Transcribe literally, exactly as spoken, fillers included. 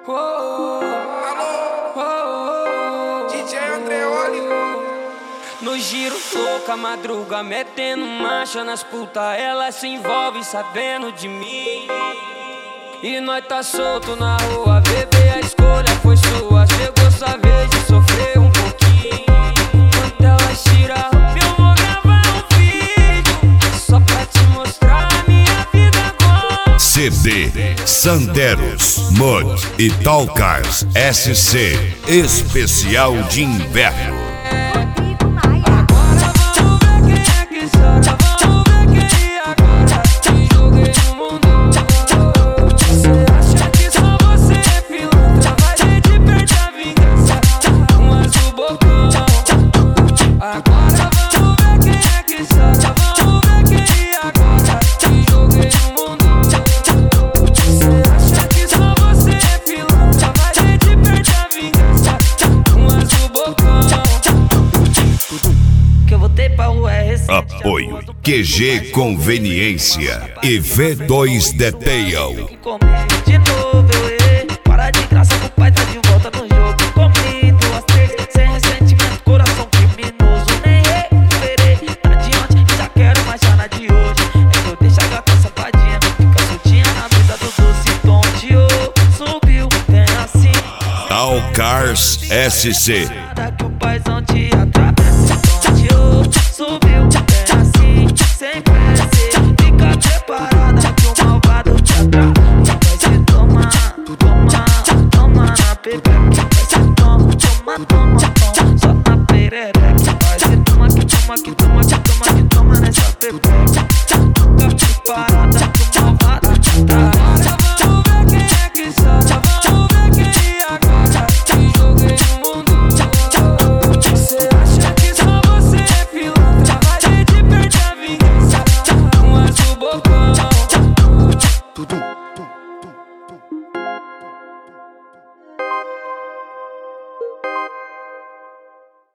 D J Andreoli. No giro louca, madruga, metendo marcha nas puta, ela se envolve sabendo de mim. E nós tá solto na rua, bebê, a escolha foi sua. Chegou sua vez de sofrer um pouquinho. Enquanto ela tira a roupa, eu vou gravar um vídeo só pra te mostrar a minha vida agora. C D Sanderos, Mod e Talcars S C Especial de Inverno. Apoio Q G Conveniência e V dois Detail. De novo eu errei, para de graça que o pai tá de volta no jogo. Comi duas, três, sem ressentimento, coração criminoso. Nem recuperei, tá diante, já quero mais já na de hoje. É que eu deixo a gata safadinha, fica soltinha na mesa do doce. Tonteou, subiu, vem assim. Talcars S C. Nada que o paizão te atravessa. Tonteou, subiu.